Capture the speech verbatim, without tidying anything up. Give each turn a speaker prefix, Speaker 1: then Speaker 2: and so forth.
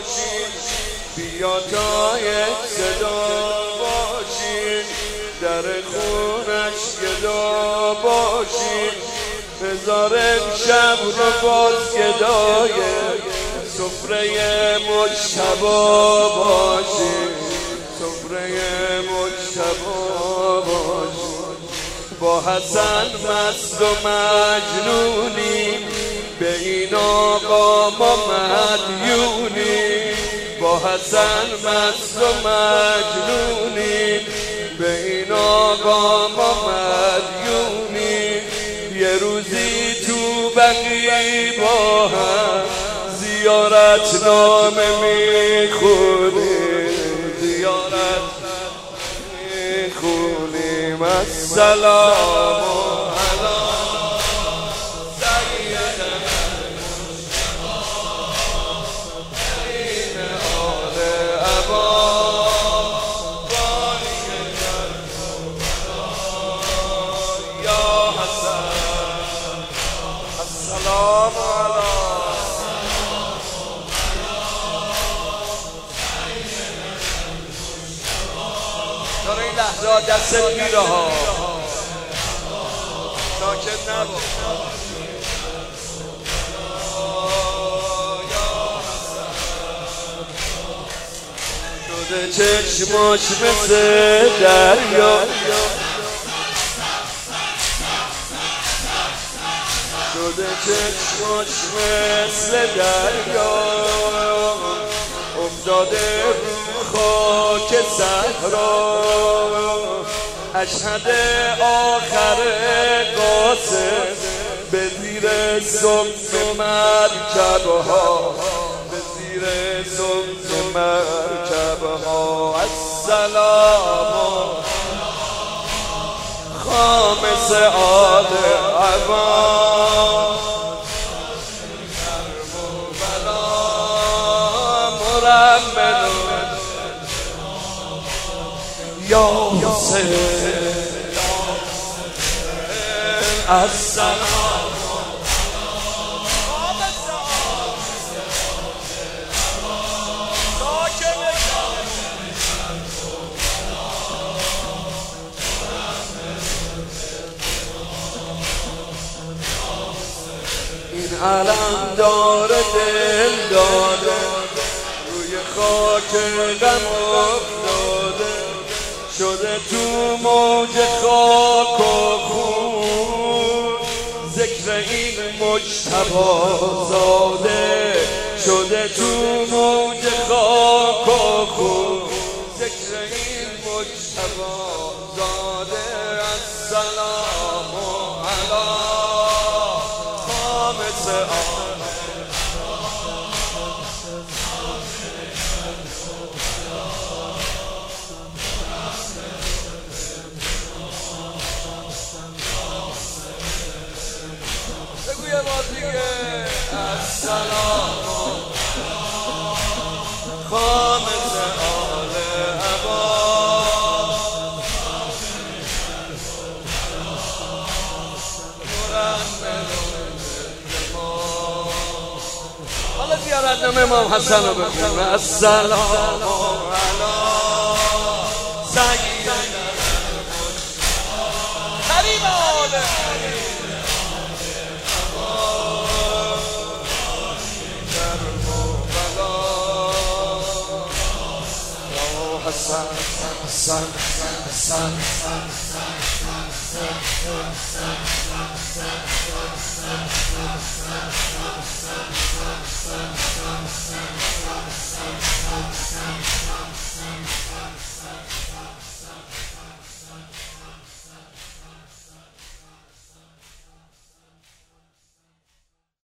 Speaker 1: باشین، بیا تا یک صدا باشین، در خونش گدا باشین، هزار شب رو باز گدای سفره مجتبا باشین، سفره مجتبا باشین. با حسن مست و مجنونیم، به این آقا ما مدیونیم. با حسن مست و مجنونیم، به این آقا ما مدیونیم. یه روزی تو بقی با هم زیارت نامه میخونیم، زیارت میخونیم. السلام علی داره این لحظه دست میره ها، ساکت نباش. شده چشماش مثل دریا، شده چشماش مثل دریا، افتاده رو خاک صحرا. اشهد آخر قاسم به زیر سم مرکبها، به زیر سم مرکبها. السلام خامس آل عبا، مرمل یا حسین. السلام این علم داره دل داده، روی خاک غم افتاده، شده تو موج خاک و خون. ذکر این مجتبا زاده، شده تو موج خاک و خون. ذکر این مجتبا زاده. السلام علی خامس آل بگویه ما دیگه. السلام خامس آل عبا، حالا زیارت نام امام حسن رو بخون. السلام علی سیدنا کریم آل حسن حسن حسن حسن